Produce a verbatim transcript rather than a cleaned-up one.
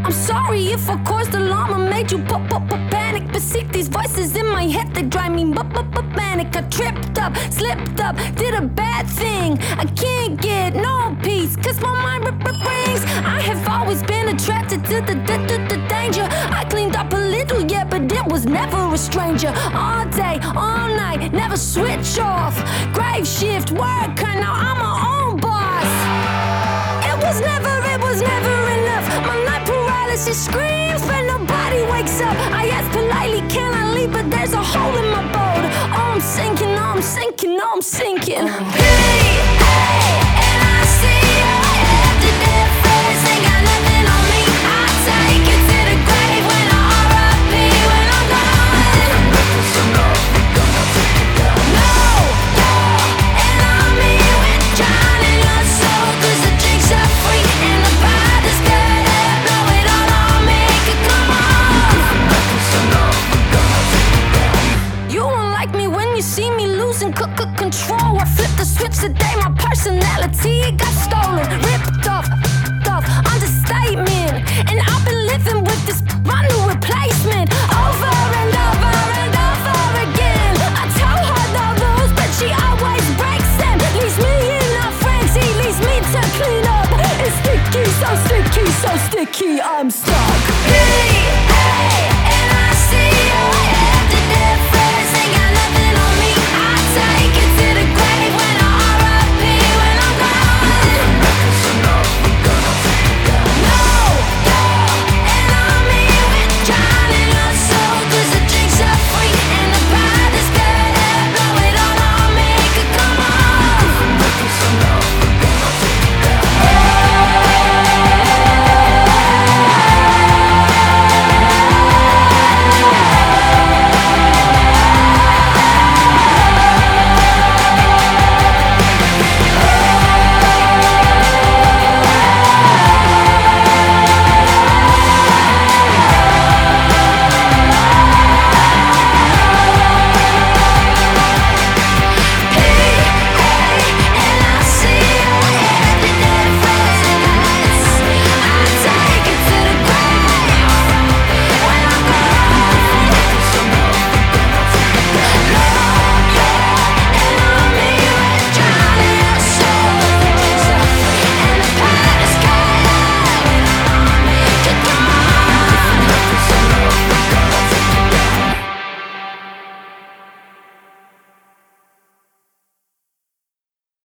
I'm sorry if I caused alarm or made you pop up a panic, but see these voices in my head, they drive me up up up panic. I tripped up, slipped up, did a bad thing. I can't get no peace, cause my mind rip rip rings. I have always been attracted to the, the, the, the danger. I cleaned up a little, yeah, but it was never a stranger. All day, all night, never switch off. Grave shift, worker, now I'm my own boss. It was never, it was never enough. My night paralysis screams, but nobody wakes up. I ask politely, can I leave? But there's a hole in my boat. Oh, I'm sinking, oh, I'm sinking, oh, I'm sinking. Hey, hey, and I see your head. The difference ain't got nothing on me. I take it to the grave when I R I P, when I'm gone. Nothing's enough, we gonna take it down. No, you're an army with John in your soul, cause the drinks are free and the pot is good. Blow it all on me, come on. Nothing's enough, we gonna take it down. You won't like me when you see me losing c- c- control. I flipped the switch today, my personality got stolen, ripped off, f***ed off, understatement. And I've been living with this my new replacement, over and over and over again. I tell her the rules, but she always breaks them. Leaves me in a frenzy, leaves me to clean up. It's sticky, so sticky, so sticky, I'm stuck.